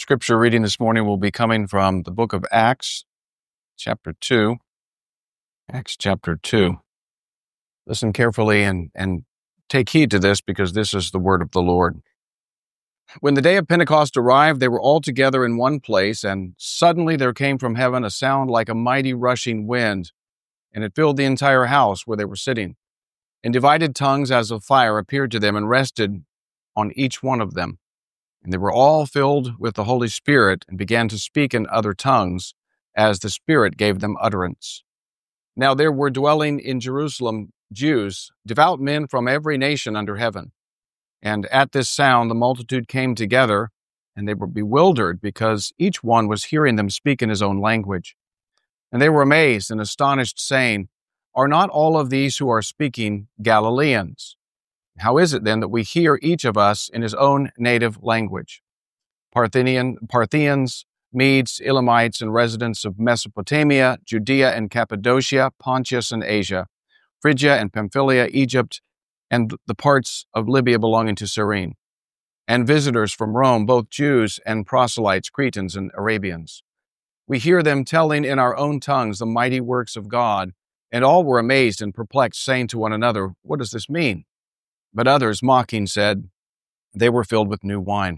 Scripture reading this morning will be coming from the book of Acts, chapter 2. Acts chapter 2. Listen carefully and take heed to this, because this is the word of the Lord. When the day of Pentecost arrived, they were all together in one place, and suddenly there came from heaven a sound like a mighty rushing wind, and it filled the entire house where they were sitting. And divided tongues as of fire appeared to them and rested on each one of them. And they were all filled with the Holy Spirit and began to speak in other tongues as the Spirit gave them utterance. Now there were dwelling in Jerusalem Jews, devout men from every nation under heaven. And at this sound the multitude came together, and they were bewildered because each one was hearing them speak in his own language. And they were amazed and astonished, saying, "Are not all of these who are speaking Galileans? How is it then that we hear each of us in his own native language? Parthians, Medes, Elamites, and residents of Mesopotamia, Judea and Cappadocia, Pontus and Asia, Phrygia and Pamphylia, Egypt, and the parts of Libya belonging to Cyrene, and visitors from Rome, both Jews and proselytes, Cretans and Arabians. We hear them telling in our own tongues the mighty works of God." And all were amazed and perplexed, saying to one another, "What does this mean?" But others, mocking, said they were filled with new wine.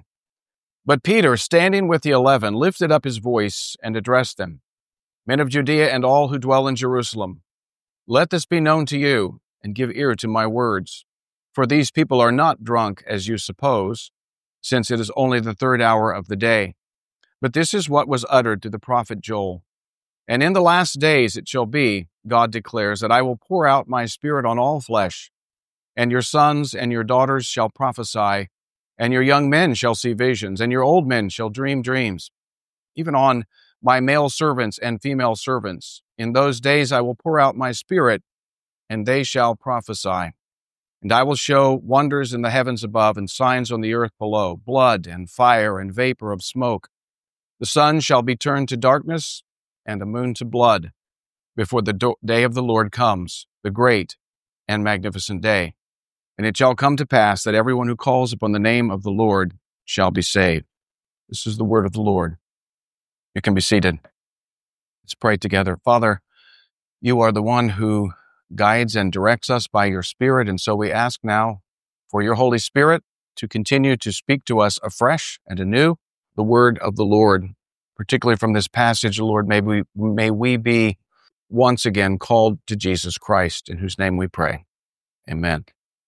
But Peter, standing with the 11, lifted up his voice and addressed them, "Men of Judea and all who dwell in Jerusalem, let this be known to you, and give ear to my words. For these people are not drunk, as you suppose, since it is only the third hour of the day. But this is what was uttered through the prophet Joel. And in the last days it shall be, God declares, that I will pour out my Spirit on all flesh, and your sons and your daughters shall prophesy, and your young men shall see visions, and your old men shall dream dreams. Even on my male servants and female servants, in those days I will pour out my Spirit, and they shall prophesy. And I will show wonders in the heavens above and signs on the earth below, blood and fire and vapor of smoke. The sun shall be turned to darkness and the moon to blood, before the day of the Lord comes, the great and magnificent day. And it shall come to pass that everyone who calls upon the name of the Lord shall be saved." This is the word of the Lord. You can be seated. Let's pray together. Father, you are the one who guides and directs us by your Spirit, and so we ask now for your Holy Spirit to continue to speak to us afresh and anew the word of the Lord. Particularly from this passage, Lord, may we be once again called to Jesus Christ, in whose name we pray. Amen.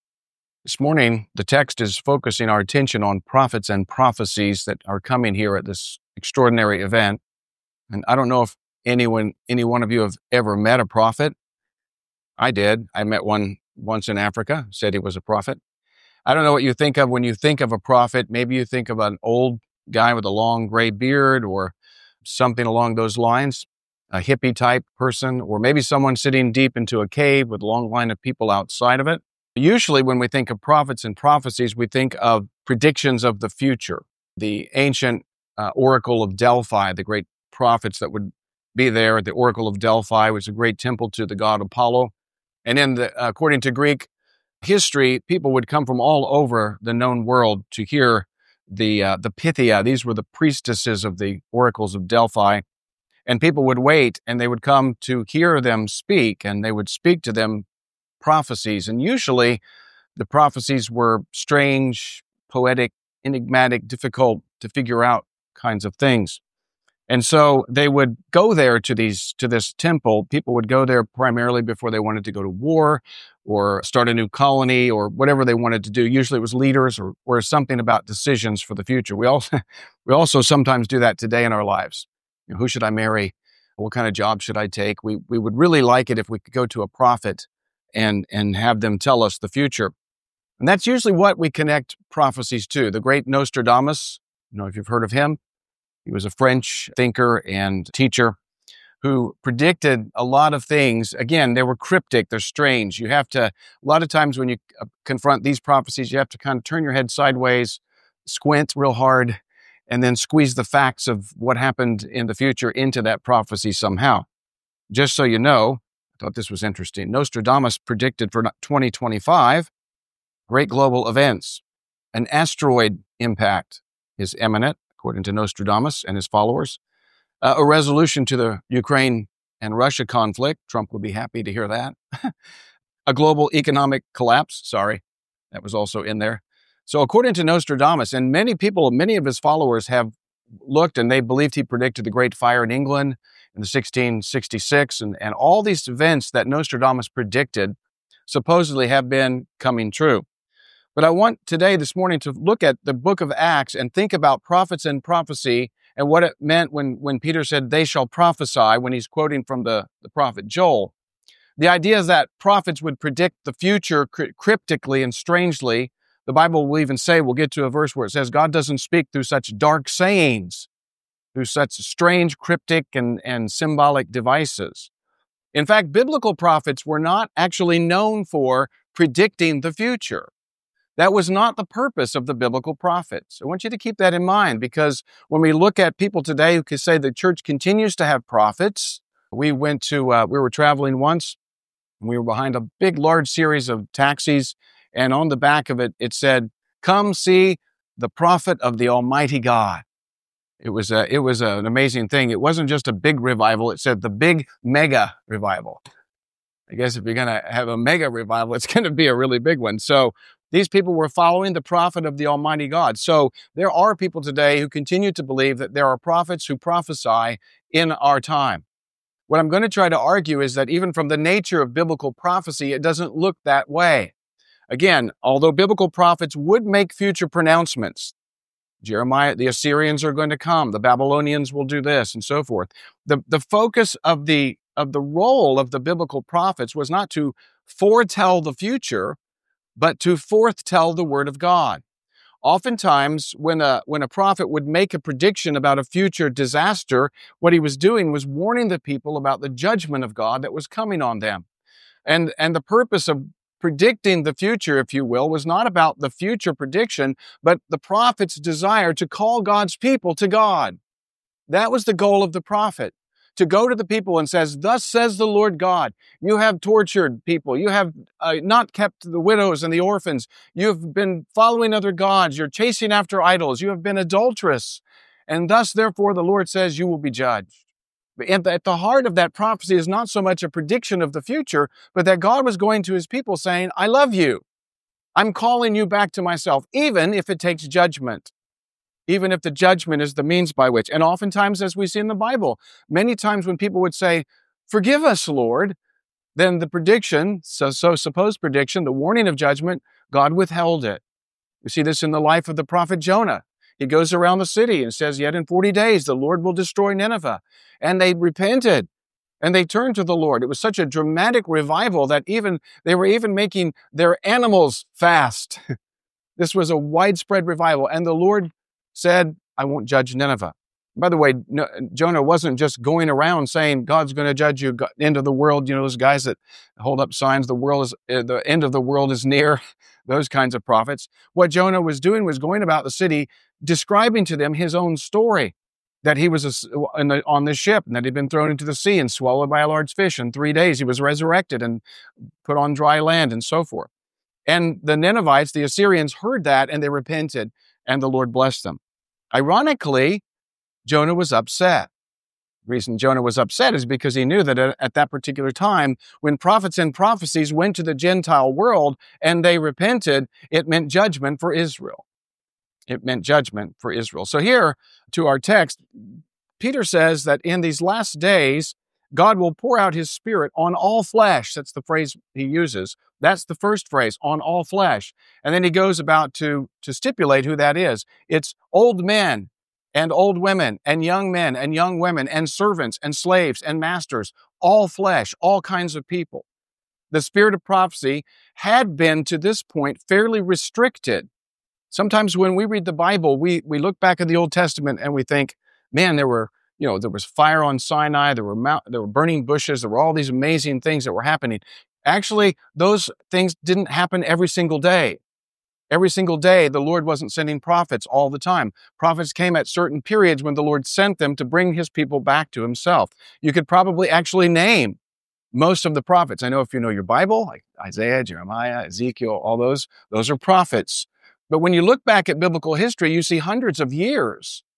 This morning, the text is focusing our attention on prophets and prophecies that are coming here at this extraordinary event. And I don't know if any one of you have ever met a prophet. I did. I met one once in Africa, said he was a prophet. I don't know what you think of when you think of a prophet. Maybe you think of an old guy with a long gray beard or something along those lines, a hippie type person, or maybe someone sitting deep into a cave with a long line of people outside of it. Usually when we think of prophets and prophecies, we think of predictions of the future. The ancient Oracle of Delphi, the great prophets that would be there at the Oracle of Delphi, which is a great temple to the god Apollo. And then, according to Greek history, people would come from all over the known world to hear the Pythia. These were the priestesses of the oracles of Delphi. And people would wait, and they would come to hear them speak, and they would speak to them prophecies. And usually the prophecies were strange, poetic, enigmatic, difficult to figure out kinds of things. And so they would go there to this temple. People would go there primarily before they wanted to go to war or start a new colony or whatever they wanted to do. Usually it was leaders or something about decisions for the future. We also sometimes do that today in our lives. Who should I marry? What kind of job should I take? We would really like it if we could go to a prophet and have them tell us the future. And that's usually what we connect prophecies to. The great Nostradamus, if you've heard of him, he was a French thinker and teacher who predicted a lot of things. Again, they were cryptic, they're strange. A lot of times when you confront these prophecies, you have to kind of turn your head sideways, squint real hard, and then squeeze the facts of what happened in the future into that prophecy somehow. Just so you know, I thought this was interesting. Nostradamus predicted for 2025 great global events. An asteroid impact is imminent, according to Nostradamus and his followers. A resolution to the Ukraine and Russia conflict. Trump will be happy to hear that. A global economic collapse. Sorry, that was also in there. So according to Nostradamus, and many of his followers have looked and they believed he predicted the Great Fire in England in the 1666, and all these events that Nostradamus predicted supposedly have been coming true. But I want today, this morning, to look at the book of Acts and think about prophets and prophecy and what it meant when Peter said, they shall prophesy, when he's quoting from the prophet Joel. The idea is that prophets would predict the future cryptically and strangely. The Bible will even say, we'll get to a verse where it says, God doesn't speak through such dark sayings, through such strange, cryptic, and symbolic devices. In fact, biblical prophets were not actually known for predicting the future. That was not the purpose of the biblical prophets. I want you to keep that in mind, because when we look at people today who can say the church continues to have prophets, we were traveling once, and we were behind a big, large series of taxis, and on the back of it, it said, "Come see the prophet of the Almighty God." It was an amazing thing. It wasn't just a big revival. It said the big mega revival. I guess if you're going to have a mega revival, it's going to be a really big one. So these people were following the prophet of the Almighty God. So there are people today who continue to believe that there are prophets who prophesy in our time. What I'm going to try to argue is that even from the nature of biblical prophecy, it doesn't look that way. Again, although biblical prophets would make future pronouncements, Jeremiah, the Assyrians are going to come, the Babylonians will do this, and so forth. The focus of the role of the biblical prophets was not to foretell the future, but to foretell the word of God. Oftentimes, when a prophet would make a prediction about a future disaster, what he was doing was warning the people about the judgment of God that was coming on them. And the purpose of predicting the future, if you will, was not about the future prediction, but the prophet's desire to call God's people to God. That was the goal of the prophet, to go to the people and says, "Thus says the Lord God, you have tortured people. You have not kept the widows and the orphans. You have been following other gods. You're chasing after idols. You have been adulterous. And thus, therefore, the Lord says you will be judged." At the heart of that prophecy is not so much a prediction of the future, but that God was going to his people saying, "I love you. I'm calling you back to myself, even if it takes judgment, even if the judgment is the means by which." And oftentimes, as we see in the Bible, many times when people would say, "Forgive us, Lord," then the prediction, supposed prediction, the warning of judgment, God withheld it. We see this in the life of the prophet Jonah. He goes around the city and says, "Yet in 40 days, the Lord will destroy Nineveh." And they repented and they turned to the Lord. It was such a dramatic revival that they were even making their animals fast. This was a widespread revival. And the Lord said, "I won't judge Nineveh." By the way, Jonah wasn't just going around saying, "God's going to judge you, end of the world." You know, those guys that hold up signs, the end of the world is near, those kinds of prophets. What Jonah was doing was going about the city, describing to them his own story, that he was on this ship and that he'd been thrown into the sea and swallowed by a large fish. In 3 days, he was resurrected and put on dry land and so forth. And the Ninevites, the Assyrians, heard that and they repented and the Lord blessed them. Ironically, Jonah was upset. The reason Jonah was upset is because he knew that at that particular time, when prophets and prophecies went to the Gentile world and they repented, it meant judgment for Israel. It meant judgment for Israel. So here, to our text, Peter says that in these last days, God will pour out his Spirit on all flesh. That's the phrase he uses. That's the first phrase, on all flesh. And then he goes about to stipulate who that is. It's old men and old women and young men and young women and servants and slaves and masters, all flesh, all kinds of people. The spirit of prophecy had been, to this point, fairly restricted. Sometimes when we read the Bible, we look back at the Old Testament and we think, man, there was fire on Sinai, there were burning bushes, there were all these amazing things that were happening. Actually, those things didn't happen every single day. Every single day, the Lord wasn't sending prophets all the time. Prophets came at certain periods when the Lord sent them to bring his people back to himself. You could probably actually name most of the prophets. I know if you know your Bible, like Isaiah, Jeremiah, Ezekiel, all those are prophets. But when you look back at biblical history, you see hundreds of years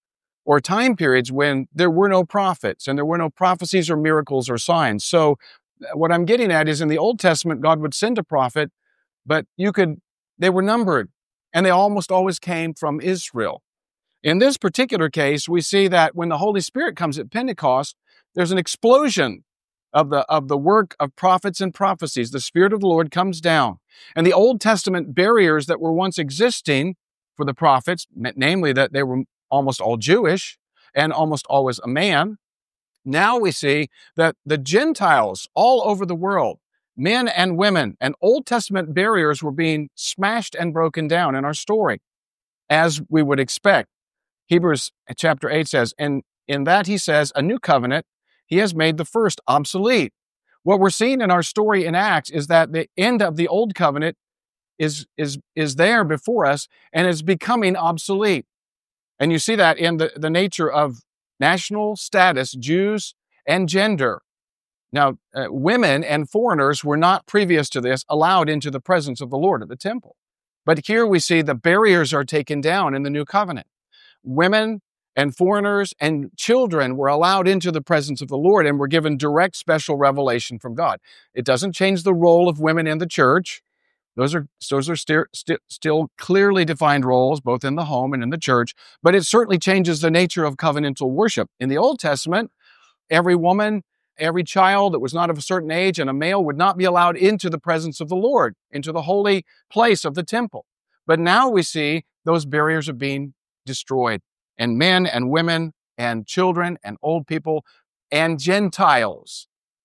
or time periods when there were no prophets and there were no prophecies or miracles or signs. So what I'm getting at is in the Old Testament, God would send a prophet, but they were numbered and they almost always came from Israel. In this particular case, we see that when the Holy Spirit comes at Pentecost, there's an explosion of the work of prophets and prophecies. The Spirit of the Lord comes down. And the Old Testament barriers that were once existing for the prophets, namely that they were almost all Jewish and almost always a man, now we see that the Gentiles all over the world, men and women, and Old Testament barriers were being smashed and broken down in our story, as we would expect. Hebrews chapter 8 says, and in that he says, a new covenant, he has made the first obsolete. What we're seeing in our story in Acts is that the end of the old covenant is there before us and is becoming obsolete. And you see that in the nature of national status, Jews and gender. Now, women and foreigners were not previous to this allowed into the presence of the Lord at the temple. But here we see the barriers are taken down in the new covenant. Women and foreigners and children were allowed into the presence of the Lord and were given direct special revelation from God. It doesn't change the role of women in the church. Those are still clearly defined roles, both in the home and in the church, but it certainly changes the nature of covenantal worship. In the Old Testament, every woman, every child that was not of a certain age and a male would not be allowed into the presence of the Lord, into the holy place of the temple. But now we see those barriers are being destroyed, and men and women and children and old people and Gentiles,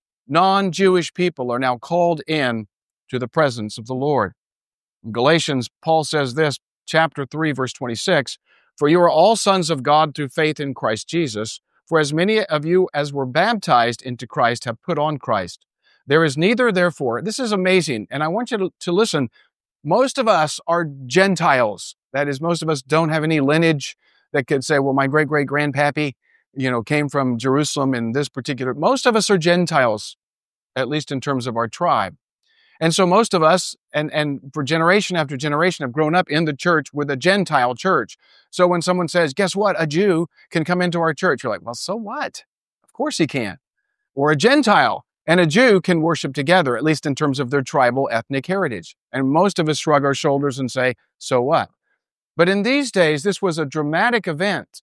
non-Jewish people, are now called in to the presence of the Lord. In Galatians, Paul says this, chapter 3, verse 26, for you are all sons of God through faith in Christ Jesus, for as many of you as were baptized into Christ have put on Christ. There is neither, therefore, this is amazing, and I want you to listen, most of us are Gentiles. That is, most of us don't have any lineage that could say, well, my great-great-grandpappy, came from Jerusalem in this particular. Most of us are Gentiles, at least in terms of our tribe. And so most of us, and for generation after generation, have grown up in the church with a Gentile church. So when someone says, guess what, a Jew can come into our church, you're like, well, so what? Of course he can. Or a Gentile and a Jew can worship together, at least in terms of their tribal ethnic heritage. And most of us shrug our shoulders and say, so what? But in these days, this was a dramatic event.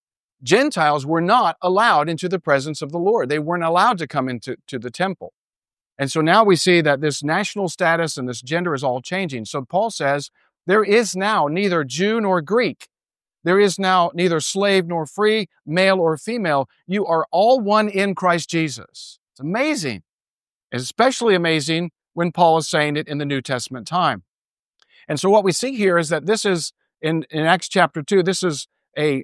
Gentiles were not allowed into the presence of the Lord. They weren't allowed to come into the temple. And so now we see that this national status and this gender is all changing. So Paul says, there is now neither Jew nor Greek. There is now neither slave nor free, male or female. You are all one in Christ Jesus. It's amazing. It's especially amazing when Paul is saying it in the New Testament time. And so what we see here is that this is, in Acts chapter 2, this is a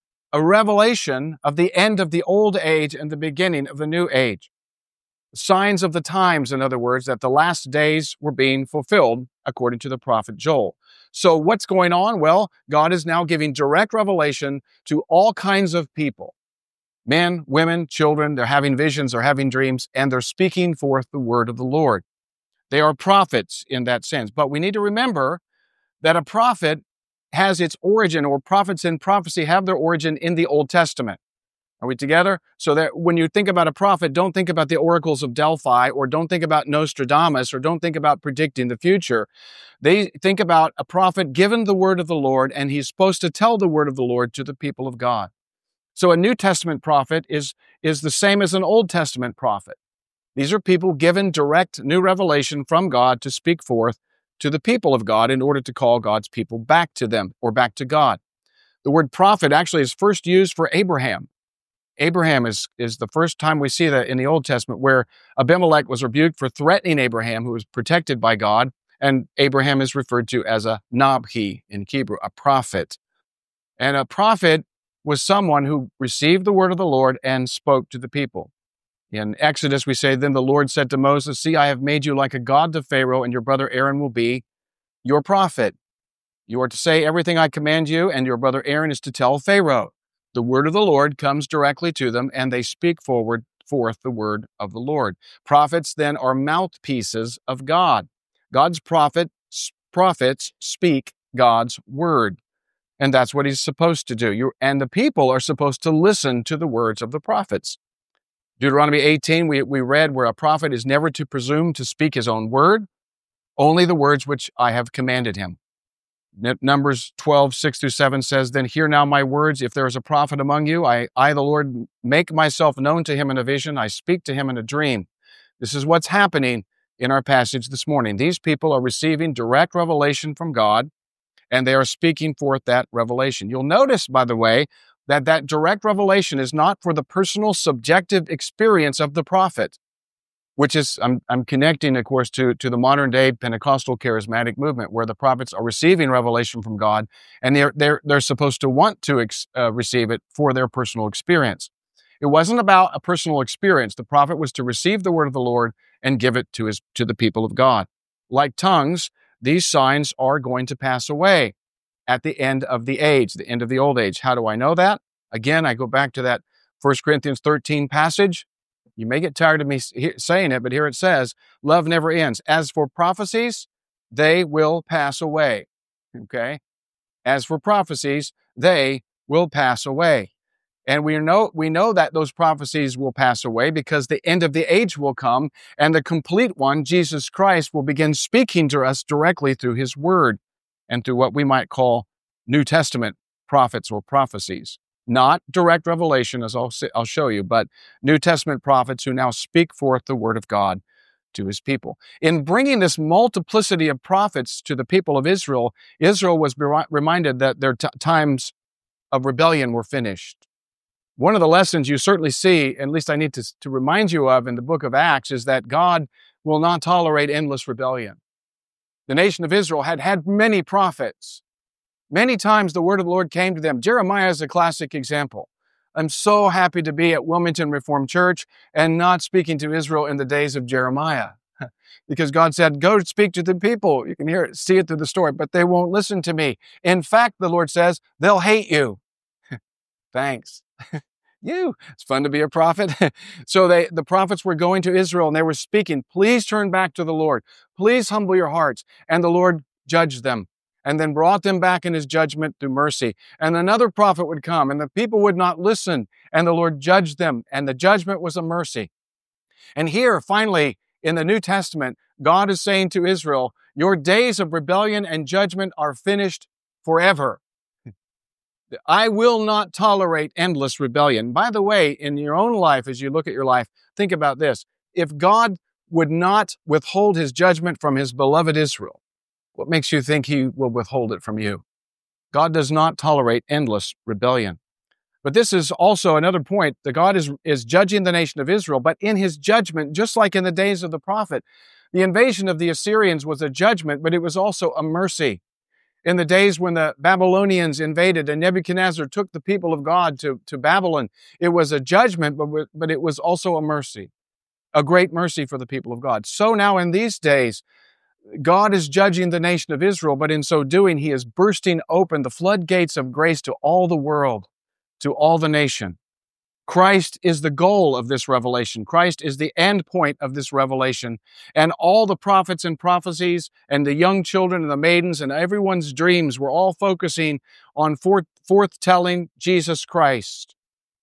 revelation of the end of the old age and the beginning of the new age. Signs of the times, in other words, that the last days were being fulfilled according to the prophet Joel. So what's going on? Well, God is now giving direct revelation to all kinds of people. Men, women, children, they're having visions, they're having dreams, and they're speaking forth the word of the Lord. They are prophets in that sense. But we need to remember that a prophet has its origin, or prophets in prophecy have their origin in the Old Testament. Are we together? So that when you think about a prophet, don't think about the oracles of Delphi, or don't think about Nostradamus, or don't think about predicting the future. They think about a prophet given the word of the Lord, and he's supposed to tell the word of the Lord to the people of God. So a New Testament prophet is the same as an Old Testament prophet. These are people given direct new revelation from God to speak forth to the people of God in order to call God's people back to them or back to God. The word prophet actually is first used for Abraham. Abraham is the first time we see that in the Old Testament, where Abimelech was rebuked for threatening Abraham, who was protected by God, and Abraham is referred to as a Nabi in Hebrew, a prophet. And a prophet was someone who received the word of the Lord and spoke to the people. In Exodus, we say, then the Lord said to Moses, see, I have made you like a god to Pharaoh, and your brother Aaron will be your prophet. You are to say everything I command you, and your brother Aaron is to tell Pharaoh. The word of the Lord comes directly to them, and they speak forth the word of the Lord. Prophets then are mouthpieces of God. God's prophets speak God's word. And that's what he's supposed to do. And the people are supposed to listen to the words of the prophets. Deuteronomy 18, we read where a prophet is never to presume to speak his own word, only the words which I have commanded him. Numbers 12, 6 through 7 says, Then hear now my words. If there is a prophet among you, I, the Lord, make myself known to him in a vision. I speak to him in a dream. This is what's happening in our passage this morning. These people are receiving direct revelation from God, and they are speaking forth that revelation. You'll notice, by the way, that direct revelation is not for the personal subjective experience of the prophet, which is, I'm connecting, of course, to the modern day Pentecostal charismatic movement, where the prophets are receiving revelation from God, and they're supposed to want to receive it for their personal experience. It wasn't about a personal experience. The prophet was to receive the word of the Lord and give it to the people of God. Like tongues, these signs are going to pass away at the end of the age, the end of the old age. How do I know that? Again, I go back to that 1 Corinthians 13 passage. You may get tired of me saying it, but here it says, love never ends. As for prophecies, they will pass away. Okay? As for prophecies, they will pass away. And we know that those prophecies will pass away because the end of the age will come, and the complete one, Jesus Christ, will begin speaking to us directly through his word and through what we might call New Testament prophets or prophecies. Not direct revelation, as I'll show you, but New Testament prophets who now speak forth the word of God to his people. In bringing this multiplicity of prophets to the people of Israel, Israel was reminded that their times of rebellion were finished. One of the lessons you certainly see, at least I need to remind you of in the book of Acts, is that God will not tolerate endless rebellion. The nation of Israel had many prophets. Many times the word of the Lord came to them. Jeremiah is a classic example. I'm so happy to be at Wilmington Reformed Church and not speaking to Israel in the days of Jeremiah. Because God said, go speak to the people. You can hear it, see it through the story, but they won't listen to me. In fact, the Lord says, they'll hate you. Thanks. It's fun to be a prophet. So the prophets were going to Israel and they were speaking, please turn back to the Lord. Please humble your hearts. And the Lord judged them and then brought them back in his judgment through mercy. And another prophet would come and the people would not listen, and the Lord judged them, and the judgment was a mercy. And here, finally, in the New Testament, God is saying to Israel, your days of rebellion and judgment are finished forever. I will not tolerate endless rebellion. By the way, in your own life, as you look at your life, think about this. If God would not withhold his judgment from his beloved Israel, what makes you think he will withhold it from you? God does not tolerate endless rebellion. But this is also another point, that God is judging the nation of Israel, but in his judgment, just like in the days of the prophet, the invasion of the Assyrians was a judgment, but it was also a mercy. In the days when the Babylonians invaded and Nebuchadnezzar took the people of God to Babylon, it was a judgment, but it was also a mercy, a great mercy for the people of God. So now in these days, God is judging the nation of Israel, but in so doing, he is bursting open the floodgates of grace to all the world, to all the nation. Christ is the goal of this revelation. Christ is the end point of this revelation. And all the prophets and prophecies and the young children and the maidens and everyone's dreams were all focusing on forthtelling Jesus Christ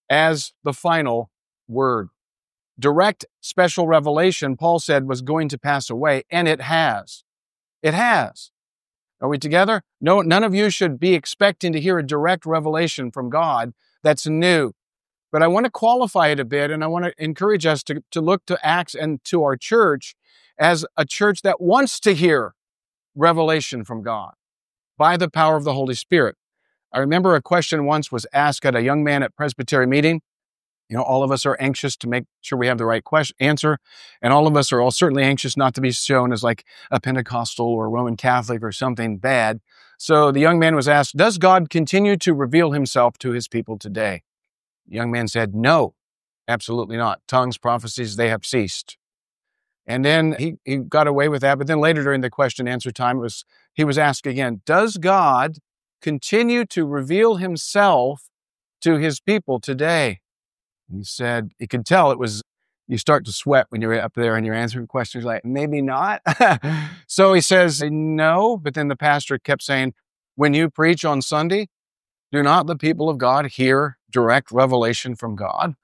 as the final word. Direct special revelation, Paul said, was going to pass away, and it has. It has. Are we together? No, none of you should be expecting to hear a direct revelation from God that's new. But I want to qualify it a bit, and I want to encourage us to look to Acts and to our church as a church that wants to hear revelation from God by the power of the Holy Spirit. I remember a question once was asked at a young man at Presbytery meeting. You know, all of us are anxious to make sure we have the right answer, and all of us are all certainly anxious not to be shown as like a Pentecostal or Roman Catholic or something bad. So the young man was asked, does God continue to reveal himself to his people today? The young man said, no, absolutely not. Tongues, prophecies, they have ceased. And then he got away with that. But then later during the question and answer time, he was asked again, does God continue to reveal himself to his people today? And he said, you could tell you start to sweat when you're up there and you're answering questions like, maybe not. So he says, no. But then the pastor kept saying, when you preach on Sunday, Do not the people of God hear direct revelation from God?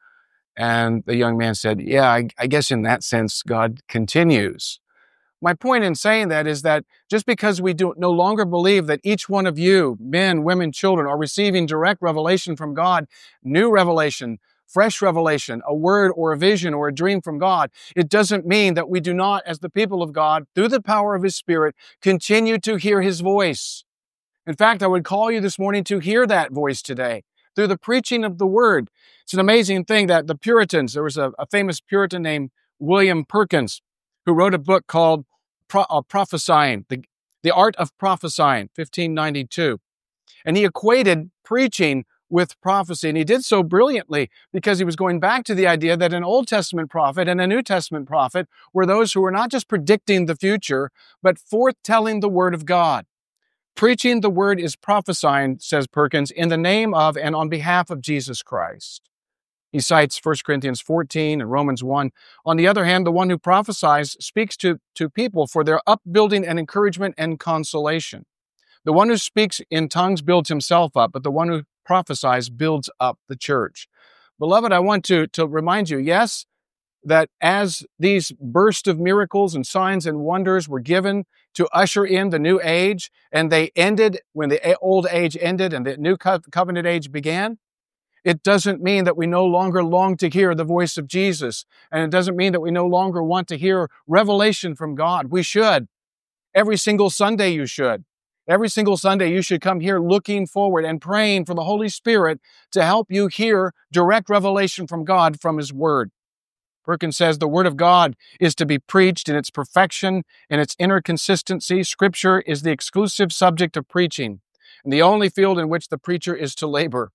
And the young man said, yeah, I guess in that sense, God continues. My point in saying that is that just because we do no longer believe that each one of you, men, women, children, are receiving direct revelation from God, new revelation, fresh revelation, a word or a vision or a dream from God, it doesn't mean that we do not, as the people of God, through the power of His Spirit, continue to hear His voice. In fact, I would call you this morning to hear that voice today through the preaching of the Word. It's an amazing thing that the Puritans, there was a famous Puritan named William Perkins, who wrote a book called Prophesying, the Art of Prophesying, 1592. And he equated preaching with prophecy. And he did so brilliantly because he was going back to the idea that an Old Testament prophet and a New Testament prophet were those who were not just predicting the future, but foretelling the Word of God. Preaching the Word is prophesying, says Perkins, in the name of and on behalf of Jesus Christ. He cites 1 Corinthians 14 and Romans 1. On the other hand, the one who prophesies speaks to people for their upbuilding and encouragement and consolation. The one who speaks in tongues builds himself up, but the one who prophesies builds up the church. Beloved, I want to remind you, yes, that as these bursts of miracles and signs and wonders were given to usher in the new age, and they ended when the old age ended and the new covenant age began, it doesn't mean that we no longer long to hear the voice of Jesus. And it doesn't mean that we no longer want to hear revelation from God. We should. Every single Sunday you should. Every single Sunday you should come here looking forward and praying for the Holy Spirit to help you hear direct revelation from God from His Word. Perkins says the Word of God is to be preached in its perfection, in its inner consistency. Scripture is the exclusive subject of preaching, and the only field in which the preacher is to labor.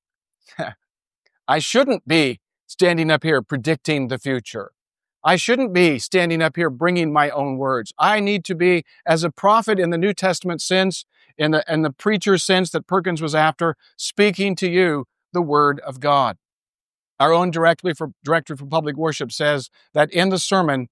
I shouldn't be standing up here predicting the future. I shouldn't be standing up here bringing my own words. I need to be, as a prophet in the New Testament sense, in the preacher sense that Perkins was after, speaking to you the Word of God. Our own Directory for Public Worship says that in the sermon,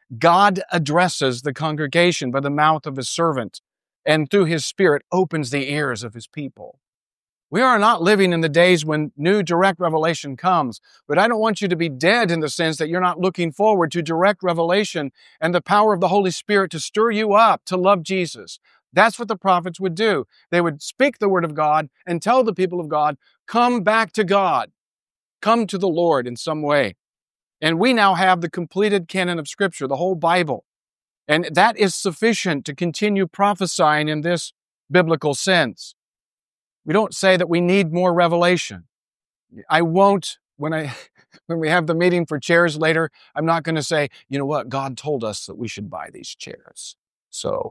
God addresses the congregation by the mouth of His servant, and through His Spirit opens the ears of His people. We are not living in the days when new direct revelation comes, but I don't want you to be dead in the sense that you're not looking forward to direct revelation and the power of the Holy Spirit to stir you up to love Jesus. That's what the prophets would do. They would speak the Word of God and tell the people of God, come back to God. Come to the Lord in some way. And we now have the completed canon of Scripture, the whole Bible. And that is sufficient to continue prophesying in this biblical sense. We don't say that we need more revelation. I won't, when we have the meeting for chairs later, I'm not going to say, you know what, God told us that we should buy these chairs. So,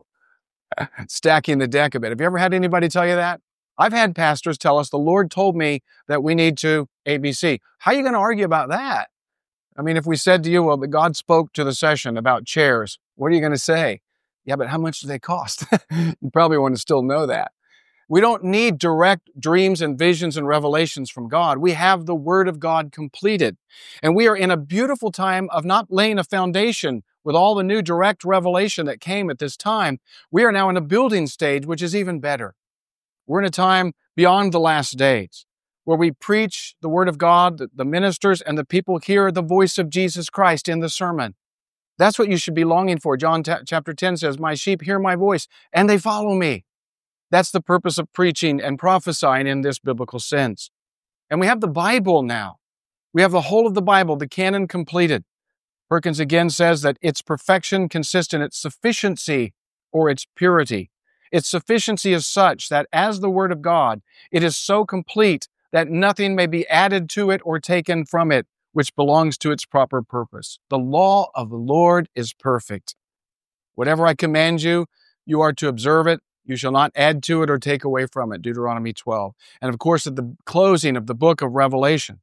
stacking the deck a bit. Have you ever had anybody tell you that? I've had pastors tell us, the Lord told me that we need to ABC. How are you going to argue about that? I mean, if we said to you, well, God spoke to the session about chairs, what are you going to say? Yeah, but how much do they cost? You probably want to still know that. We don't need direct dreams and visions and revelations from God. We have the Word of God completed. And we are in a beautiful time of not laying a foundation with all the new direct revelation that came at this time. We are now in a building stage, which is even better. We're in a time beyond the last days where we preach the Word of God, the ministers and the people hear the voice of Jesus Christ in the sermon. That's what you should be longing for. John chapter 10 says, my sheep hear my voice and they follow me. That's the purpose of preaching and prophesying in this biblical sense. And we have the Bible now. We have the whole of the Bible, the canon completed. Perkins again says that its perfection consists in its sufficiency or its purity. Its sufficiency is such that as the Word of God, it is so complete that nothing may be added to it or taken from it, which belongs to its proper purpose. The law of the Lord is perfect. Whatever I command you, you are to observe it. You shall not add to it or take away from it, Deuteronomy 12. And of course, at the closing of the book of Revelation,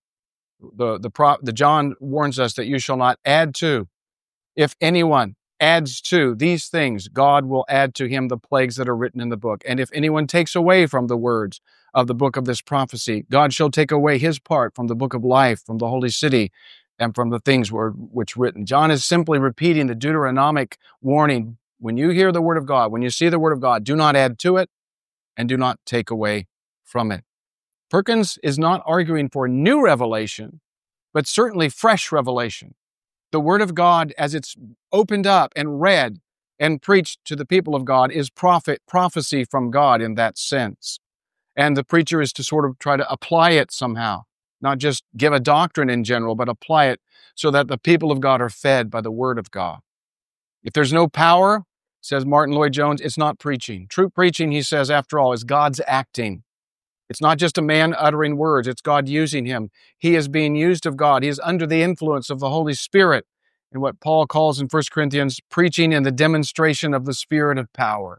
the John warns us that you shall not add to. If anyone adds to these things, God will add to him the plagues that are written in the book. And if anyone takes away from the words of the book of this prophecy, God shall take away his part from the book of life, from the holy city, and from the things which written. John is simply repeating the Deuteronomic warning. When you hear the Word of God, when you see the Word of God, do not add to it and do not take away from it. Perkins is not arguing for new revelation, but certainly fresh revelation. The Word of God, as it's opened up and read and preached to the people of God, is prophecy from God in that sense. And the preacher is to sort of try to apply it somehow, not just give a doctrine in general, but apply it so that the people of God are fed by the Word of God. If there's no power, says Martin Lloyd-Jones, it's not preaching. True preaching, he says, after all, is God's acting. It's not just a man uttering words, it's God using him. He is being used of God. He is under the influence of the Holy Spirit in what Paul calls in 1 Corinthians, preaching in the demonstration of the Spirit of power.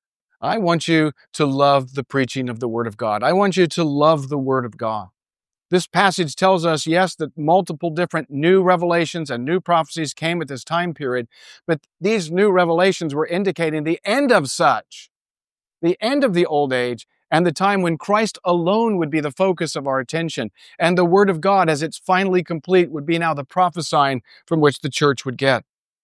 I want you to love the preaching of the Word of God. I want you to love the Word of God. This passage tells us, yes, that multiple different new revelations and new prophecies came at this time period, but these new revelations were indicating the end of such, the end of the old age, and the time when Christ alone would be the focus of our attention. And the Word of God, as it's finally complete, would be now the prophesying from which the church would get.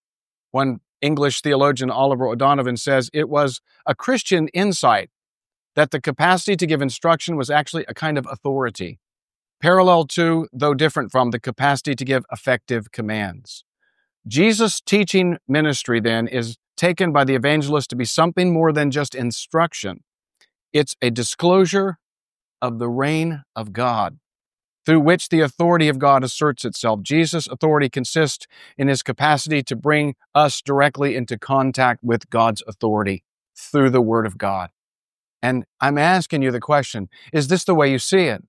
One English theologian, Oliver O'Donovan, says it was a Christian insight that the capacity to give instruction was actually a kind of authority, parallel to, though different from, the capacity to give effective commands. Jesus' teaching ministry, then, is taken by the evangelist to be something more than just instruction. It's a disclosure of the reign of God, through which the authority of God asserts itself. Jesus' authority consists in his capacity to bring us directly into contact with God's authority through the Word of God. And I'm asking you the question, is this the way you see it?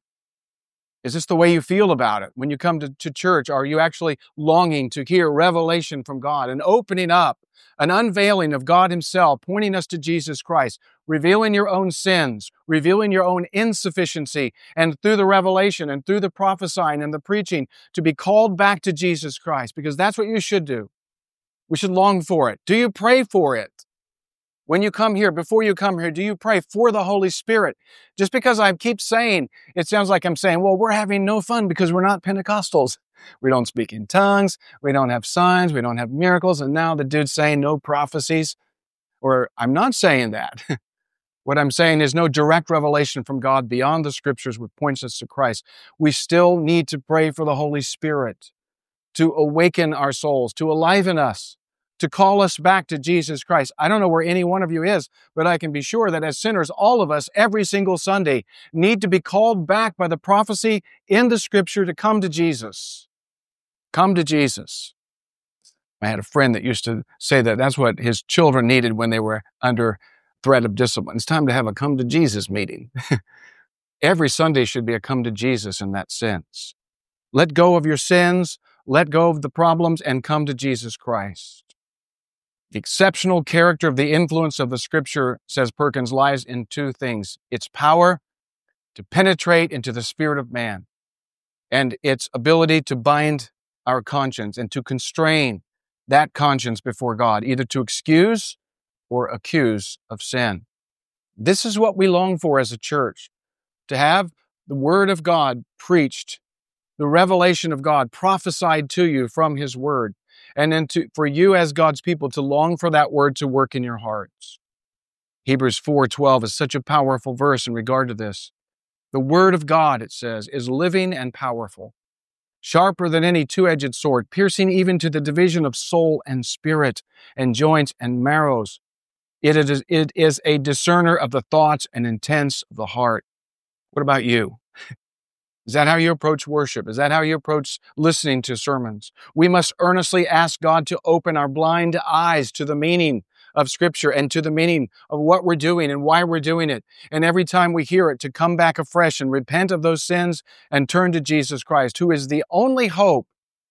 Is this the way you feel about it? When you come to church, are you actually longing to hear revelation from God and opening up, an unveiling of God himself, pointing us to Jesus Christ, revealing your own sins, revealing your own insufficiency, and through the revelation and through the prophesying and the preaching, to be called back to Jesus Christ? Because that's what you should do. We should long for it. Do you pray for it? When you come here, before you come here, do you pray for the Holy Spirit? Just because I keep saying, it sounds like I'm saying, well, we're having no fun because we're not Pentecostals. We don't speak in tongues. We don't have signs. We don't have miracles. And now the dude's saying no prophecies. Or I'm not saying that. What I'm saying is no direct revelation from God beyond the Scriptures which points us to Christ. We still need to pray for the Holy Spirit to awaken our souls, to enliven us, to call us back to Jesus Christ. I don't know where any one of you is, but I can be sure that as sinners, all of us, every single Sunday, need to be called back by the prophecy in the Scripture to come to Jesus. Come to Jesus. I had a friend that used to say that that's what his children needed when they were under threat of discipline. It's time to have a come to Jesus meeting. Every Sunday should be a come to Jesus in that sense. Let go of your sins, let go of the problems, and come to Jesus Christ. The exceptional character of the influence of the Scripture, says Perkins, lies in two things: its power to penetrate into the spirit of man, and its ability to bind our conscience and to constrain that conscience before God, either to excuse or accuse of sin. This is what we long for as a church, to have the Word of God preached, the revelation of God prophesied to you from His Word, and then for you as God's people to long for that Word to work in your hearts. Hebrews 4:12 is such a powerful verse in regard to this. The Word of God, it says, is living and powerful, sharper than any two-edged sword, piercing even to the division of soul and spirit and joints and marrows. It is a discerner of the thoughts and intents of the heart. What about you? Is that how you approach worship? Is that how you approach listening to sermons? We must earnestly ask God to open our blind eyes to the meaning of Scripture and to the meaning of what we're doing and why we're doing it. And every time we hear it, to come back afresh and repent of those sins and turn to Jesus Christ, who is the only hope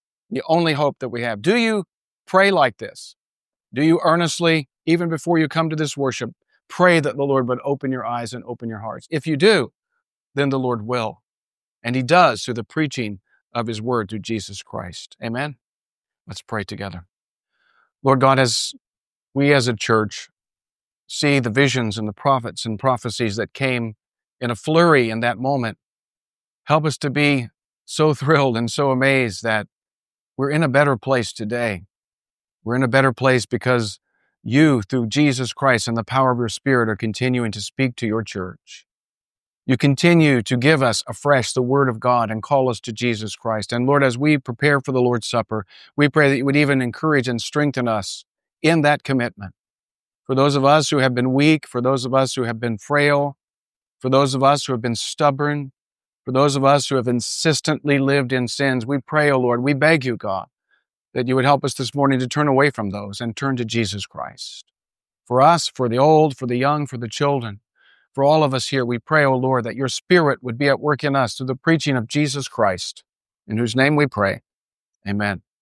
that we have. Do you pray like this? Do you earnestly, even before you come to this worship, pray that the Lord would open your eyes and open your hearts? If you do, then the Lord will. And He does through the preaching of His Word through Jesus Christ. Amen? Let's pray together. Lord God, as we as a church see the visions and the prophets and prophecies that came in a flurry in that moment, help us to be so thrilled and so amazed that we're in a better place today. We're in a better place because you, through Jesus Christ and the power of your Spirit, are continuing to speak to your church. You continue to give us afresh the Word of God and call us to Jesus Christ. And Lord, as we prepare for the Lord's Supper, we pray that you would even encourage and strengthen us in that commitment. For those of us who have been weak, for those of us who have been frail, for those of us who have been stubborn, for those of us who have insistently lived in sins, we pray, O Lord, we beg you, God, that you would help us this morning to turn away from those and turn to Jesus Christ. For us, for the old, for the young, for the children, for all of us here, we pray, O Lord, that your Spirit would be at work in us through the preaching of Jesus Christ, in whose name we pray. Amen.